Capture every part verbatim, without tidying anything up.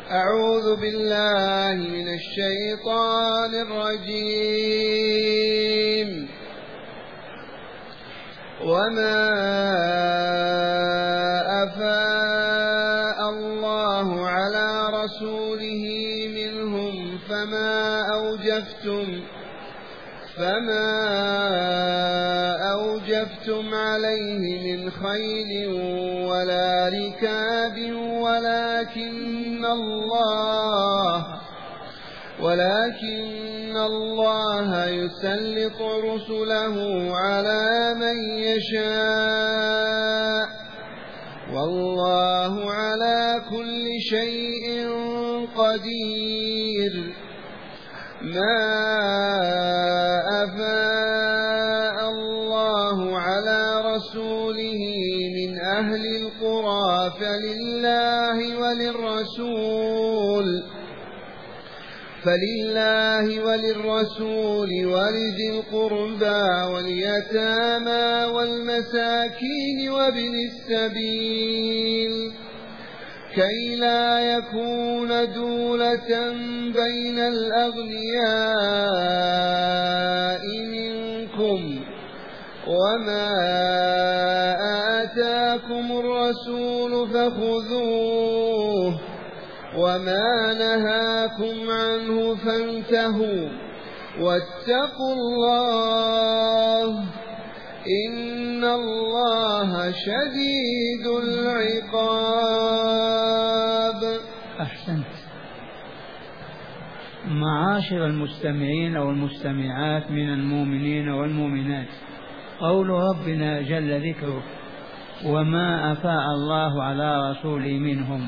أعوذ بالله من الشيطان الرجيم. وما أفاء الله على رسوله منهم فما أوجفتم فما أوجفتم عليه من خيل ولا ركاب ولكن الله ولكن الله يسلط رسله على من يشاء والله على كل شيء قدير. ما أفاء الله على رسوله من أهل القرى فلله وللرسول فلله وللرسول ولذي القربى واليتامى والمساكين وابن السبيل كي لا يكون دولة بين الأغنياء منكم وما آتاكم الرسول فخذوه وما نهاكم عنه فانتهوا واتقوا الله إن الله شديد العقاب. أحسنت. معاشر المستمعين والمستمعات من المؤمنين والمؤمنات، قول ربنا جل ذكره: وما أفاء الله على رسوله منهم.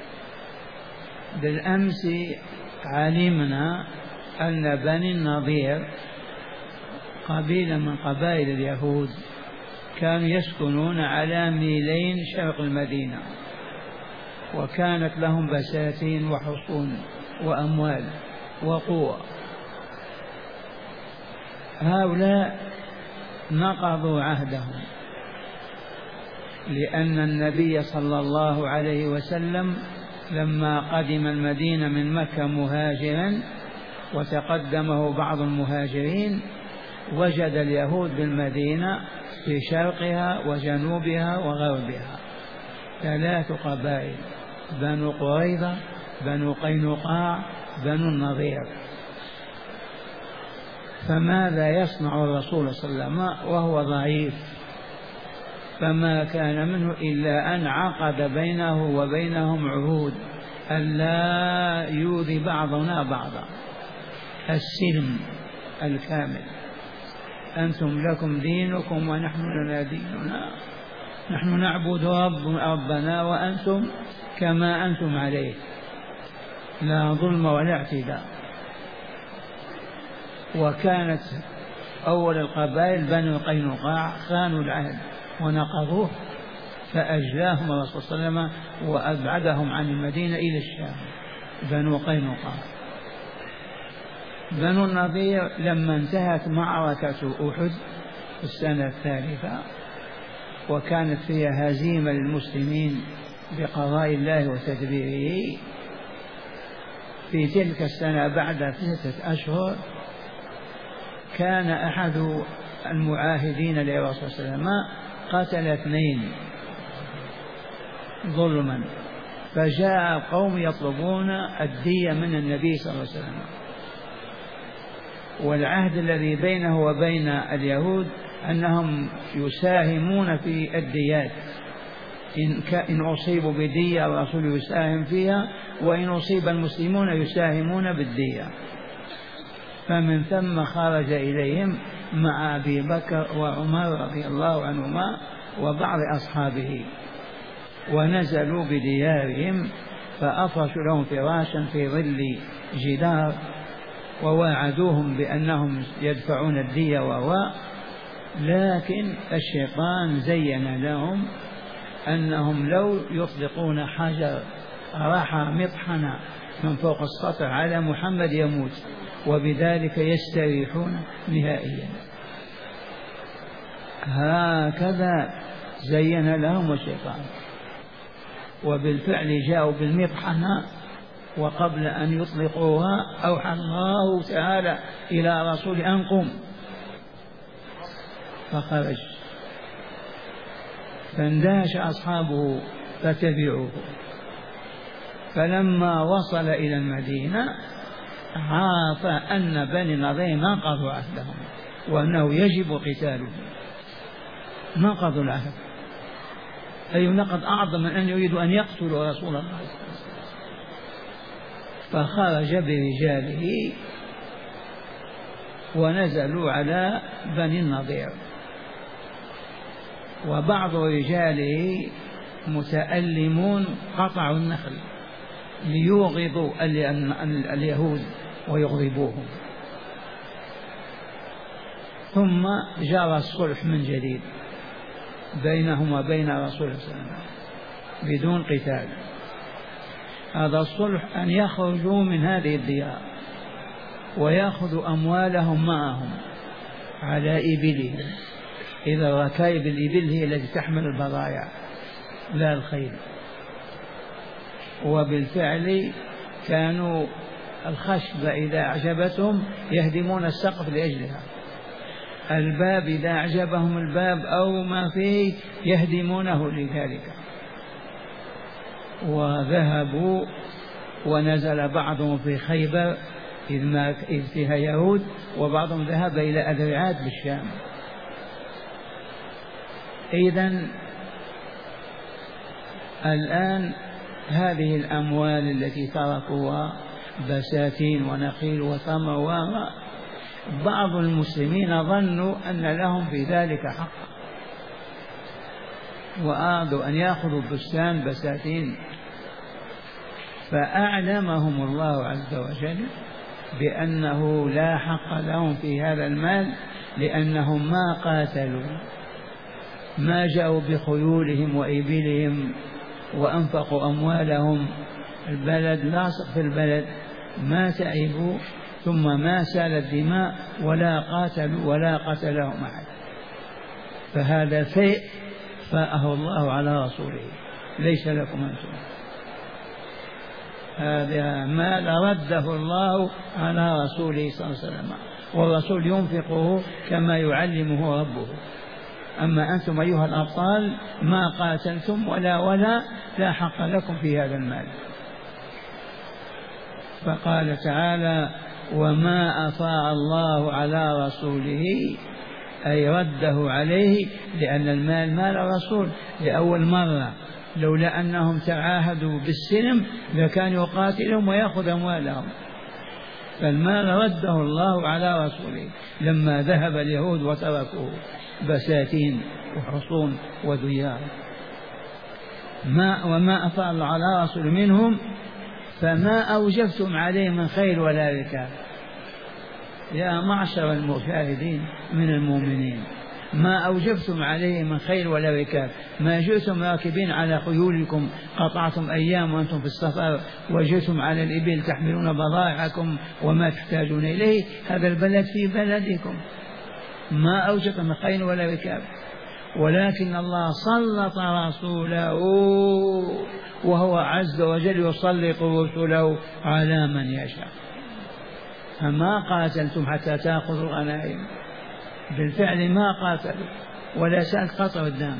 بالأمس علمنا أن بني النضير قبيلة من قبائل اليهود كانوا يسكنون على ميلين شرق المدينة، وكانت لهم بساتين وحصون وأموال وقوة. هؤلاء نقضوا عهدهم، لأن النبي صلى الله عليه وسلم لما قدم المدينة من مكة مهاجرا وتقدمه بعض المهاجرين وجد اليهود بالمدينة في شرقها وجنوبها وغربها ثلاث قبائل: بنو قريظة، بنو قينقاع، بنو النضير. فماذا يصنع الرسول صلى الله عليه وسلم وهو ضعيف؟ فما كان منه إلا أن عقد بينه وبينهم عهود ألا يؤذي بعضنا بعضا، السلم الكامل. أنتم لكم دينكم ونحن لنا ديننا، نحن نعبد رب ربنا وأنتم كما أنتم عليه، لا ظلم ولا اعتداء. وكانت أول القبائل بنو قينقاع خانوا العهد ونقضوه، فأجلاهم الرسول صلى الله عليه وسلم وأبعدهم عن المدينة إلى الشام، بنو قينقاع. بنو النضير لما انتهت معركة أحد في السنة الثالثة وكانت فيها هزيمة للمسلمين بقضاء الله وتدبيره، في تلك السنة بعد ستة أشهر كان أحد المعاهدين للرسول صلى الله عليه وسلم قتل اثنين ظلما، فجاء قوم يطلبون الدية من النبي صلى الله عليه وسلم. والعهد الذي بينه وبين اليهود أنهم يساهمون في الديات، إن أصيبوا بدية الرسول يساهم فيها، وإن أصيب المسلمون يساهمون بالدية. فمن ثم خرج إليهم مع أبي بكر وعمر رضي الله عنهما وبعض أصحابه، ونزلوا بديارهم فأفرشوا لهم فراشا في ظل جدار وواعدوهم بأنهم يدفعون الدية وهو لكن الشيطان زين لهم أنهم لو يطلقون حجر راح مطحنة من فوق السطح على محمد يموت، وبذلك يستريحون نهائيا. هكذا زين لهم الشيطان، وبالفعل جاءوا بالمطحنة وقبل أن يطلقوها أوحى الله تعالى إلى رسول أن قم، فخرج فاندهش أصحابه فتبعوه. فلما وصل إلى المدينة عرف أن بني النضير نقضوا عهدهم وأنه يجب قتالهم. نقضوا العهد، أي نقض أعظم من أن يريدوا أن يقتلوا رسول الله. فخرج برجاله ونزلوا على بني النضير، وبعض رجاله متألمون قطعوا النخل ليوغضوا اليهود ويغضبوهم. ثم جرى الصلح من جديد بينهم وبين رسول الله صلى الله عليه وسلم بدون قتال. هذا الصلح أن يخرجوا من هذه الديار ويأخذوا أموالهم معهم على إبلهم، إذا ركائب الإبل هي التي تحمل البضائع لا الخيل. وبالفعل كانوا الخشب إذا أعجبتهم يهدمون السقف لأجلها، الباب إذا أعجبهم الباب أو ما فيه يهدمونه لذلك. وذهبوا ونزل بعضهم في خيبر إذ فيها يهود، وبعضهم ذهب إلى أذرعات بالشام. إذن الآن هذه الأموال التي تركوها بساتين ونخيل وثمر، بعض المسلمين ظنوا أن لهم في ذلك حق وأرادوا أن يأخذوا بستان بساتين، فأعلمهم الله عز وجل بأنه لا حق لهم في هذا المال، لأنهم ما قاتلوا، ما جاءوا بخيولهم وإبلهم وأنفقوا أموالهم، البلد لاصق في البلد، ما تعبوا ثم ما سالت دماء ولا قاتلوا ولا قتلهم أحد. فهذا فيء فاءه الله على رسوله، ليس لكم أنتم. هذا مال رده الله على رسوله صلى الله عليه وسلم، والرسول ينفقه كما يعلمه ربه. أما أنتم أيها الأبطال ما قاتلتم ولا ولا لا حق لكم في هذا المال. فقال تعالى: وما أفاء الله على رسوله، أي رده عليه، لأن المال مال الرسول لأول مرة، لولا أنهم تعاهدوا بالسلم لكان يقاتلهم ويأخذ أموالهم. فالمال رده الله على رسوله لما ذهب اليهود وتركوه بساتين وحصون وديار. ما وما أفاء الله على رسول منهم فما أوجفتم عليه من خيل ولا ركاب. يا معشر المشاهدين من المؤمنين، ما أوجفتم عليه من خيل ولا ركاب، ما جئتم راكبين على خيولكم قطعتم أيام وأنتم في السفر وجئتم على الإبل تحملون بضائعكم وما تحتاجون إليه، هذا البلد في بلدكم، ما أوجفتم من خيل ولا ركاب، ولكن الله سلط رسوله وهو عز وجل يسلط رسله على من يشاء. فما قاتلتم حتى تأخذوا الغنائم، بالفعل ما قاتلوا ولا سألت قطع الدم.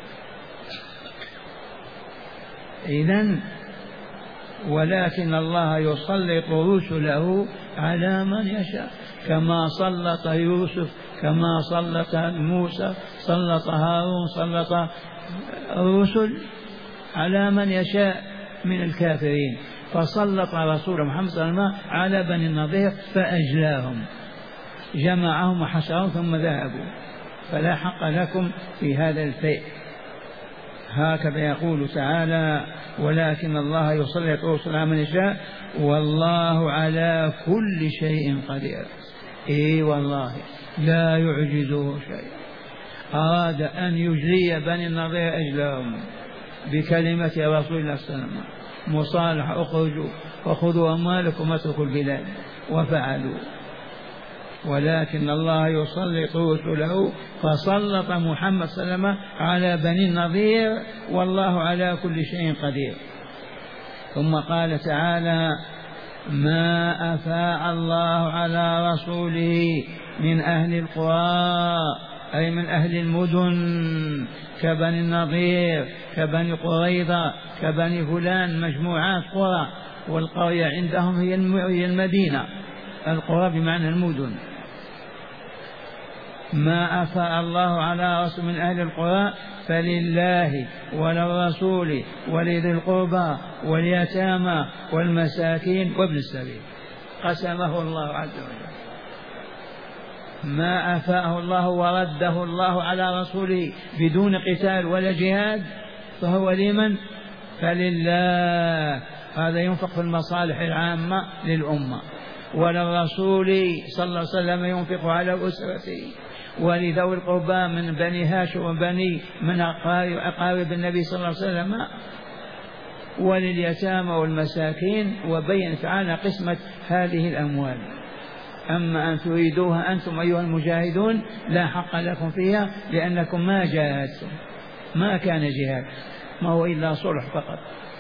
إذن ولكن الله يسلط رسله على من يشاء، كما سلط يوسف، كما سلط موسى، سلط هارون، سلط الرسل على من يشاء من الكافرين. فسلط رسول محمد صلى الله عليه وسلم على بني النضير فأجلاهم، جمعهم وحشرهم ثم ذهبوا. فلا حق لكم في هذا الفيء. هكذا يقول تعالى: ولكن الله يسلط رسله على من يشاء والله على كل شيء قدير. اي والله لا يعجزه شيء. أراد أن يجلي بني النضير أجلهم بكلمة رسول الله صلى الله عليه وسلم: مصالح، اخرجوا وخذوا أموالكم واتركوا البلاد، وفعلوا. ولكن الله يسلط رسله، فسلط محمد صلى الله عليه وسلم على بني النضير والله على كل شيء قدير. ثم قال تعالى ما أفاء الله على رسوله من أهل القرى أي من أهل المدن كبني النضير كبني قريظة كبني فلان، مجموعات قرى، والقرية عندهم هي المدينة، القرى بمعنى المدن. ما أفاء الله على رسول من أهل القرى فلله وللرسول ولذي القربى واليتامى والمساكين وابن السبيل، قسمه الله عز وجل. ما أفاءه الله ورده الله على رسوله بدون قتال ولا جهاد فهو لمن؟ فلله، هذا ينفق في المصالح العامة للأمة، وللرسول صلى الله عليه وسلم ينفق على أسرته، ولذوي القربى من بني هاشم وبني من أقارب النبي صلى الله عليه وسلم، ولليتامى والمساكين، وبين تعالى قسمة هذه الأموال. أما أن تريدوها أنتم أيها المجاهدون لا حق لكم فيها، لأنكم ما جاهدتم، ما كان جهاد، ما هو إلا صلح فقط.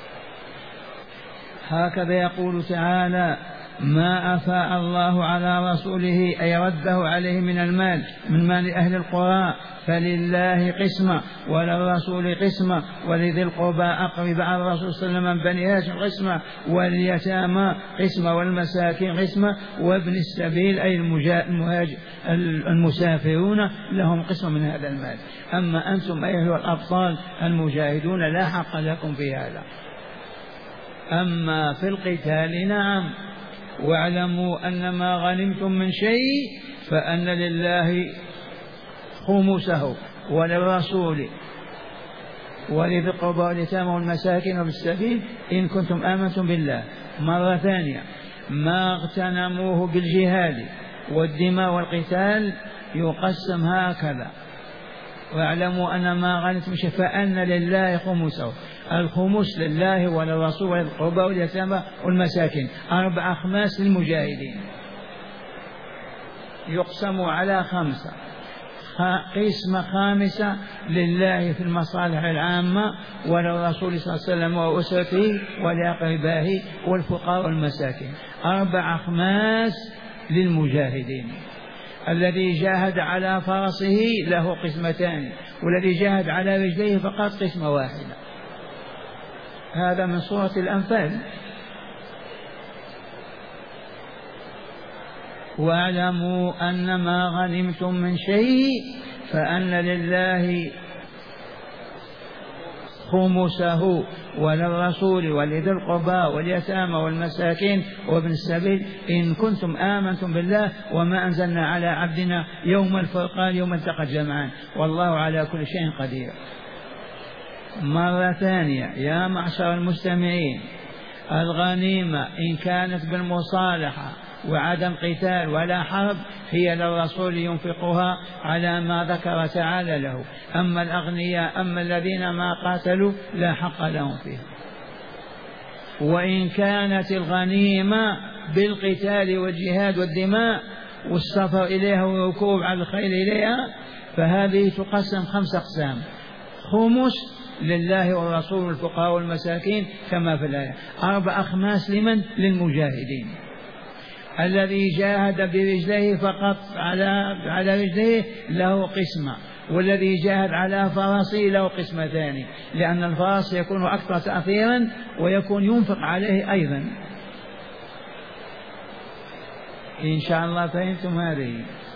هكذا يقول تعالى ما أفاء الله على رسوله أي رده عليه من المال من مال أهل القرى فلله قسمة وللرسول قسمة ولذي القربى أقرب على الرسول صلى الله عليه وسلم من بني هاشم قسمة واليتامى قسمة والمساكين قسمة وابن السبيل أي المسافرون لهم قسمة من هذا المال. أما أنتم أيها الأبطال المجاهدون لا حق لكم في هذا. أما في القتال نعم، واعلموا أن ما غنمتم من شيء فأن لله خمسه وللرسول ولذي القربى واليتامى والمساكين وبالسبيل إن كنتم آمنتم بالله. مرة ثانية، ما اغتنموه بالجهاد والدماء والقتال يقسم هكذا، واعلموا أن ما غنمتم شيء فأن لله خمسه، الخمس لله وللرسول ولذي القربى واليتامى والمساكين، أربع أخماس للمجاهدين يقسم على خمسة، قسمة خامسة لله في المصالح العامة وللرسول صلى الله عليه وسلم وأسرته ولأقربائه والفقراء والمساكين، أربع أخماس للمجاهدين. الذي جاهد على فرسه له قسمتان، والذي جاهد على رجليه فقط قسمة واحدة. هذا من سورة الأنفال. واعلموا أن ما غنمتم من شيء فأن لله خمسه وللرسول ولذي القربى واليتامى والمساكين وابن السبيل إن كنتم آمنتم بالله وما أنزلنا على عبدنا يوم الفرقان يوم التقى الجمعان والله على كل شيء قدير. مرة ثانية يا معشر المستمعين، الغنيمة إن كانت بالمصالحة وعدم قتال ولا حرب هي للرسول ينفقها على ما ذكر تعالى له، أما الأغنياء أما الذين ما قاتلوا لا حق لهم فيها. وإن كانت الغنيمة بالقتال والجهاد والدماء والسفر إليها والركوب على الخيل إليها فهذه تقسم خمس أقسام، خمس لله والرسول والفقراء والمساكين كما في الآية، أربع أخماس لمن؟ للمجاهدين. الذي جاهد برجليه فقط على على رجليه له قسمة، والذي جاهد على فرسه له قسمة ثانية، لأن الفرس يكون أكثر تأثيرا ويكون ينفق عليه أيضا. إن شاء الله فهمتم هذه.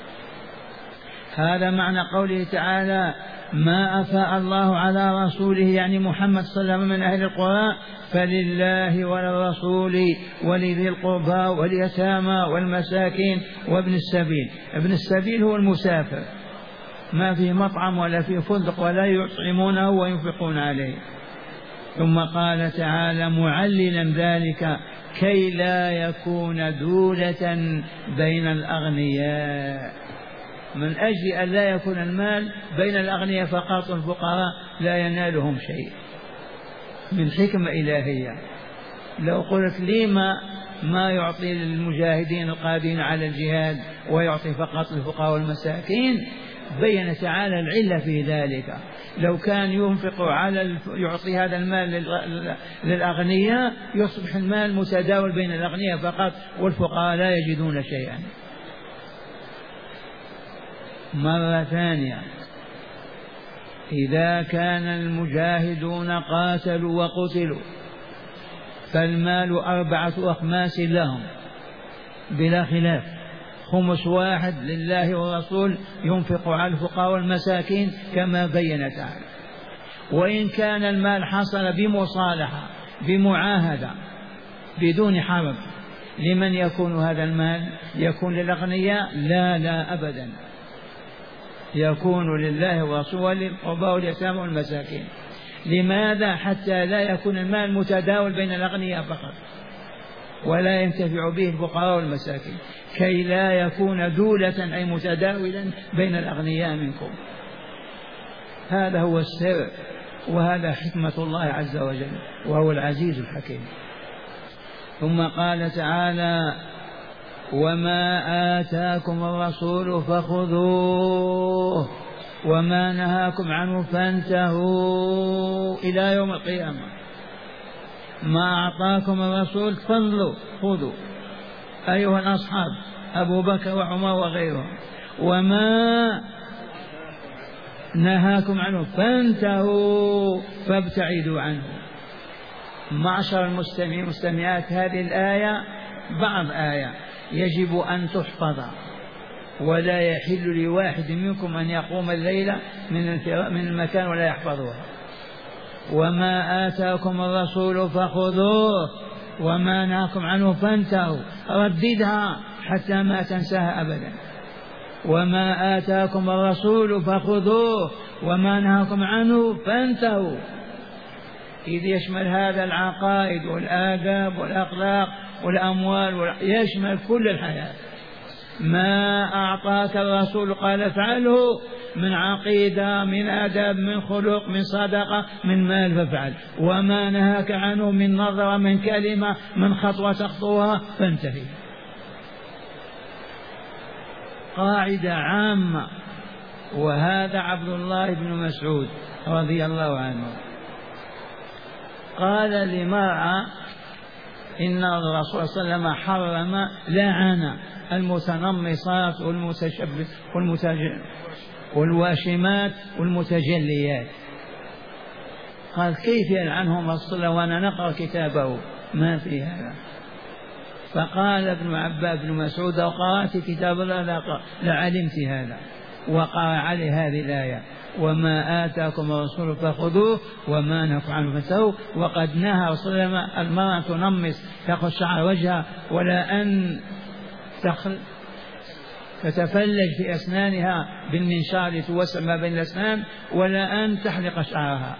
هذا معنى قوله تعالى ما أفاء الله على رسوله يعني محمد صلى الله عليه وسلم من أهل القرى فلله وللرسول ولذي القربى واليتامى والمساكين وابن السبيل. ابن السبيل هو المسافر ما فيه مطعم ولا فيه فندق ولا يطعمونه وينفقون عليه. ثم قال تعالى معللا ذلك كي لا يكون دولة بين الأغنياء، من أجل أن لا يكون المال بين الأغنياء فقط والفقراء لا ينالهم شيء، من حكمة إلهية. لو قلت لما ما يعطي للمجاهدين القادرين على الجهاد ويعطي فقط للفقراء والمساكين، بين تعالى العلة في ذلك. لو كان ينفق على يعطي هذا المال للأغنياء يصبح المال متداول بين الأغنياء فقط والفقراء لا يجدون شيئا. مرة ثانية، إذا كان المجاهدون قاتلوا وقتلوا فالمال أربعة أخماس لهم بلا خلاف، خمس واحد لله والرسول ينفق على الفقراء والمساكين كما بين تعالى. وإن كان المال حصل بمصالحة بمعاهدة بدون حرب، لمن يكون هذا المال؟ يكون للأغنياء؟ لا لا أبدا، يكون لله ورسوله للقربى واليتامى والمساكين. لماذا؟ حتى لا يكون المال متداول بين الأغنياء فقط ولا ينتفع به الفقراء والمساكين، كي لا يكون دولة أي متداولا بين الأغنياء منكم. هذا هو السر، وهذا حكمة الله عز وجل، وهو العزيز الحكيم. ثم قال تعالى: وما آتاكم الرسول فخذوه وما نهاكم عنه فانتهوا إلى يوم القيامة. ما أعطاكم الرسول فضلوا خذوا أيها الأصحاب، أبو بكر وعمر وغيرهم، وما نهاكم عنه فانتهوا فابتعدوا عنه. معشر المستمعين والمستمعات، هذه الآية بعض آية يجب أن تحفظ، ولا يحل لواحد منكم أن يقوم الليل من المكان ولا يحفظها. وما آتاكم الرسول فخذوه وما نهاكم عنه فانتهوا، رددها حتى ما تنساها أبدا. وما آتاكم الرسول فخذوه وما نهاكم عنه فانتهوا، إذ يشمل هذا العقائد والآداب والأخلاق والأموال، يشمل كل الحياة. ما أعطاك الرسول قال افعله، من عقيدة من أدب من خلق من صدقة من مال فافعل. وما نهاك عنه من نظرة من كلمة من خطوة تخطوها فانتهي. قاعدة عامة. وهذا عبد الله بن مسعود رضي الله عنه قال لمرأة إن الرسول صلى الله عليه وسلم حرم لعن المتنمصات والمتشبه والواشمات والمتجليات. قال: كيف يلعنهم الرسول وأنا نقرأ كتابه؟ ما في هذا. فقال ابن عباس بن مسعود: لو قرأت كتاب الله لعلمت هذا. وقرأ عليه هذه الآية: وما آتاكم الرسول فخذوه وما نهاكم عنه فانتهوا. وقد نهى رسول الله المرأة تنمص تأخذ شعر وجهها ولا أن تخل تتفلج في أسنانها بالمنشار لتوسع ما بين الأسنان ولا أن تحلق شعرها.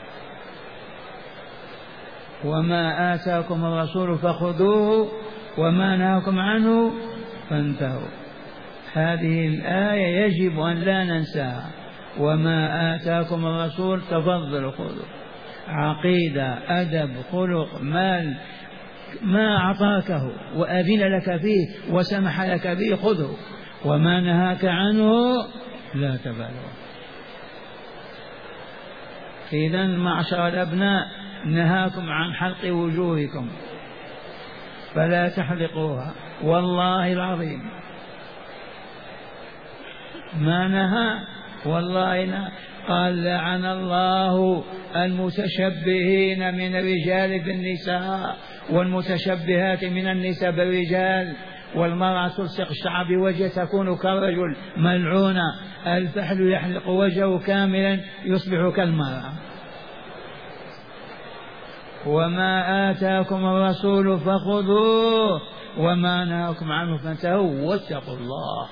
وما آتاكم الرسول فخذوه وما نهاكم عنه فانتهوا. هذه الآية يجب أن لا ننساها. وما آتاكم الرسول تفضلوا خذوا، عقيدة أدب خلق مال، ما أعطاكه وأذن لك فيه وسمح لك به خذه، وما نهاك عنه لا تبالغ. إذن معشر الأبناء نهاكم عن حلق وجوهكم فلا تحلقوها، والله العظيم ما نهى والله نهى. قال: لعن الله المتشبهين من الرجال بالنساء والمتشبهات من النساء بالرجال. والمرأة تلصق الشعر بوجه تكون كالرجل ملعونة. الفحل يحلق وجهه كاملا يصبح كالمرأة. وما آتاكم الرسول فخذوه وما نهاكم عنه فانتهوا واتقوا الله.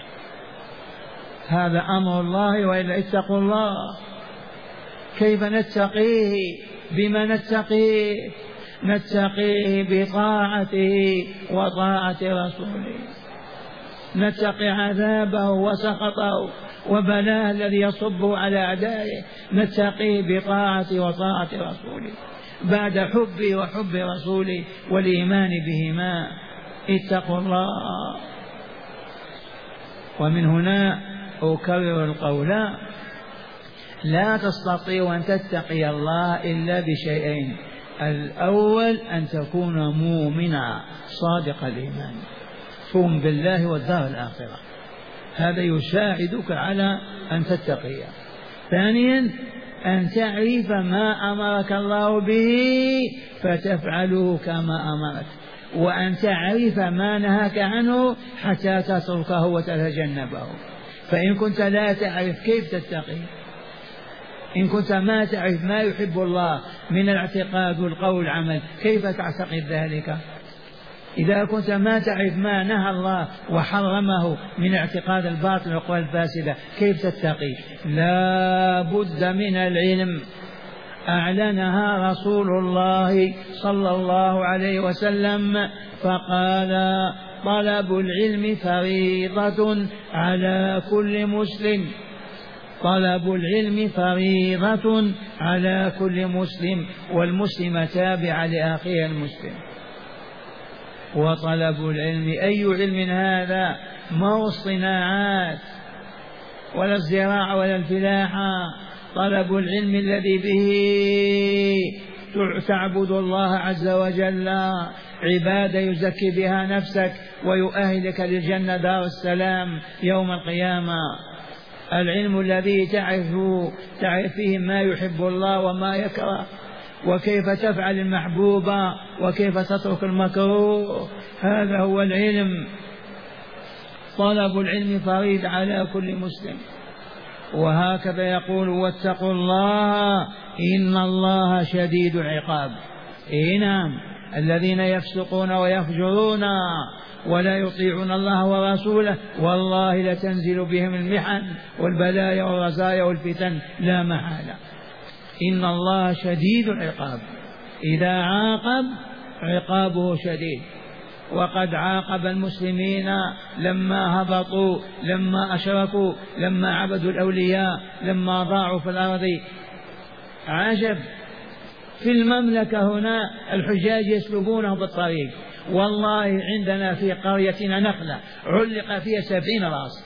هذا أمر الله، وإلا اتقوا الله. كيف نتقيه؟ بما نتقيه؟ نتقيه بطاعته وطاعة رسوله، نتقي عذابه وسخطه وبلاه الذي يصبه على أعدائه، نتقيه بطاعته وطاعة رسوله بعد حبه وحب رسوله والإيمان بهما. اتقوا الله. ومن هنا أكرر القول: لا تستطيع أن تتقي الله إلا بشيئين: الأول أن تكون مؤمنا صادق الإيمان، تؤمن بالله والدار الآخرة، هذا يساعدك على أن تتقي. ثانيا أن تعرف ما أمرك الله به فتفعله كما أمرك، وأن تعرف ما نهاك عنه حتى تتركه وتتجنبه. فإن كنت لا تعرف كيف تتقي، إن كنت ما تعرف ما يحب الله من الاعتقاد والقول والعمل، كيف تعتقد ذلك؟ إذا كنت ما تعرف ما نهى الله وحرمه من اعتقاد الباطل والأقوال الفاسدة، كيف تتقي؟ لا بد من العلم، أعلنها رسول الله صلى الله عليه وسلم فقال: طلب العلم فريضة على كل مسلم، طلب العلم فريضة على كل مسلم، والمسلم تابع لأخيه المسلم. وطلب العلم أي علم هذا؟ ما هو الصناعات ولا الزراعة ولا الفلاحة، طلب العلم الذي به تعبد الله عز وجل عبادة يزكي بها نفسك ويؤهلك للجنة دار السلام يوم القيامة. العلم الذي تعرف تعرف فيه ما يحب الله وما يكره، وكيف تفعل المحبوب وكيف تترك المكروه، هذا هو العلم. طلب العلم فريض على كل مسلم. وهكذا يقول: واتقوا الله إن الله شديد العقاب. إيه نعم، الذين يفسقون ويفجرون ولا يطيعون الله ورسوله والله لتنزل بهم المحن والبلايا والرزايا والفتن لا محالة. إن الله شديد العقاب، إذا عاقب عقابه شديد. وقد عاقب المسلمين لما هبطوا، لما أشركوا، لما عبدوا الأولياء، لما ضاعوا في الأرض. عجب، في المملكة هنا الحجاج يسلبونه بالطريق، والله عندنا في قريتنا نخلة علق فيها سبعين راس،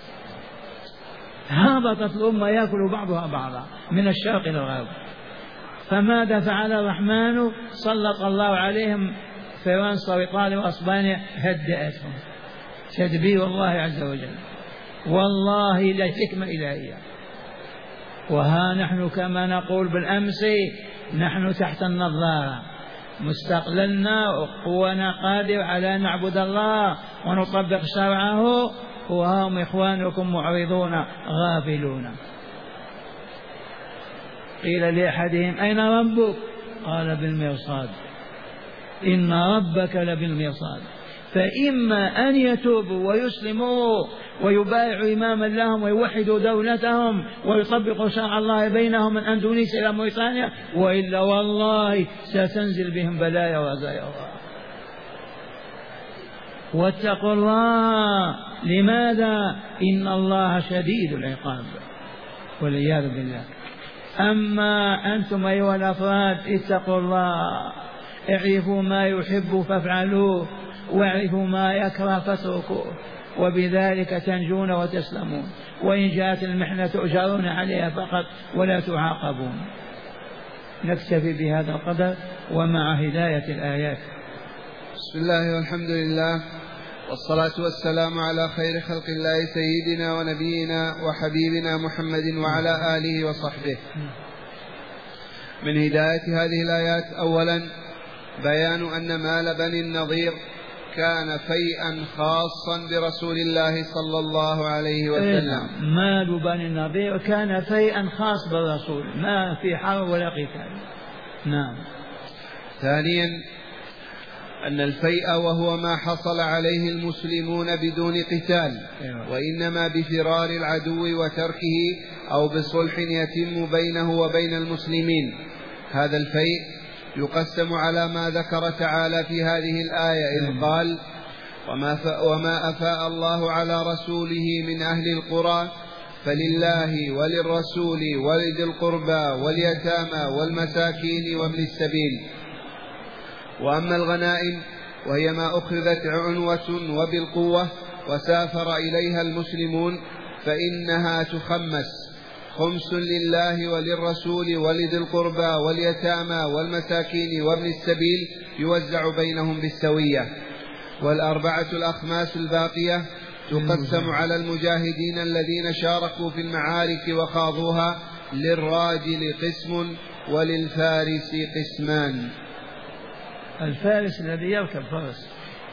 هبطت الأمة يأكل بعضها بعضا من الشرق إلى الغرب. فماذا فعل الرحمن؟ سلط الله عليهم فرنسا وإيطاليا وأسبانيا، هدأتهم تدبير الله عز وجل، والله لا حكمة إلهية. وها نحن كما نقول بالأمس نحن تحت النظارة، مستقللنا وقوانا قادر على أن نعبد الله ونطبق شرعه، وهم إخوانكم معرضون غافلون. قيل لأحدهم: أين ربك؟ قال: بالمرصاد، إن ربك لبالمرصاد. فإما أن يتوبوا ويسلموا ويبايعوا إماما لهم ويوحدوا دولتهم ويطبقوا شرع الله بينهم من أندونيسيا إلى موريتانيا، وإلا والله ستنزل بهم بلايا ورزايا. واتقوا الله، لماذا؟ إن الله شديد العقاب، والعياذ بالله. أما أنتم أيها الأفراد اتقوا الله، اعرفوا ما يحب فافعلوه، واعرفوا ما يكره فاتركوه، وبذلك تنجون وتسلمون. وإن جاءت المحنة تؤجرون عليها فقط ولا تعاقبون. نكتفي بهذا القدر ومع هداية الآيات. بسم الله والحمد لله، والصلاة والسلام على خير خلق الله سيدنا ونبينا وحبيبنا محمد وعلى آله وصحبه. من هداية هذه الآيات: أولا بيان أن مال بني النضير كان فيئا خاصا برسول الله صلى الله عليه وسلم. مال بني النضير كان فيئا خاص بالرسول، ما في حرب ولا قتال. نعم. ثانيا أن الفيء وهو ما حصل عليه المسلمون بدون قتال، وإنما بفرار العدو وتركه أو بصلح يتم بينه وبين المسلمين. هذا الفيء يقسم على ما ذكر تعالى في هذه الآية إذ قال: وما, وما أفاء الله على رسوله من أهل القرى فلله وللرسول ولذي القربى واليتامى والمساكين وابن السبيل. وأما الغنائم وهي ما أخذت عنوة وبالقوة وسافر إليها المسلمون فإنها تخمس: خمس لله وللرسول ولذي القربى واليتامى والمساكين وابن السبيل يوزع بينهم بالسوية. والأربعة الأخماس الباقية تقسم على المجاهدين الذين شاركوا في المعارك وخاضوها: للراجل قسم وللفارس قسمان. الفارس الذي يركب فرس.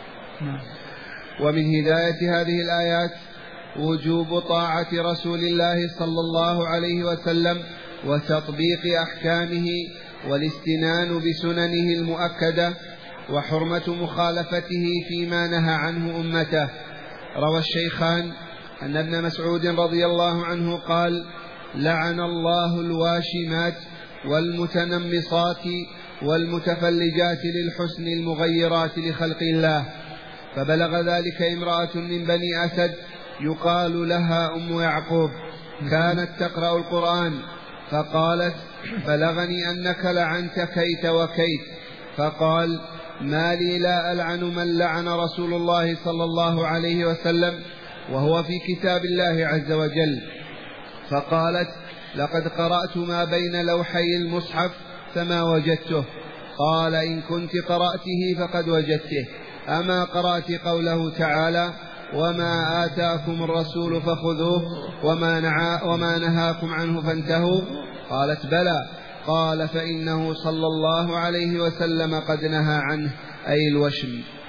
ومن هداية هذه الآيات وجوب طاعة رسول الله صلى الله عليه وسلم وتطبيق أحكامه والاستنان بسننه المؤكدة، وحرمة مخالفته فيما نهى عنه أمته. روى الشيخان أن ابن مسعود رضي الله عنه قال: لعن الله الواشمات والمتنمصات والمتفلجات للحسن المغيرات لخلق الله. فبلغ ذلك امرأة من بني أسد يقال لها أم يعقوب، كانت تقرأ القرآن، فقالت: بلغني أنك لعنت كيت وكيت. فقال: ما لي لا ألعن من لعن رسول الله صلى الله عليه وسلم وهو في كتاب الله عز وجل. فقالت: لقد قرأت ما بين لوحي المصحف فما وجدته. قال: إن كنت قرأته فقد وجدته. أما قرأت قوله تعالى: وما آتاكم الرسول فخذوه وما, نعا وما نهاكم عنه فانتهوا؟ قالت: بلى. قال: فإنه صلى الله عليه وسلم قد نهى عنه، أي الوشم.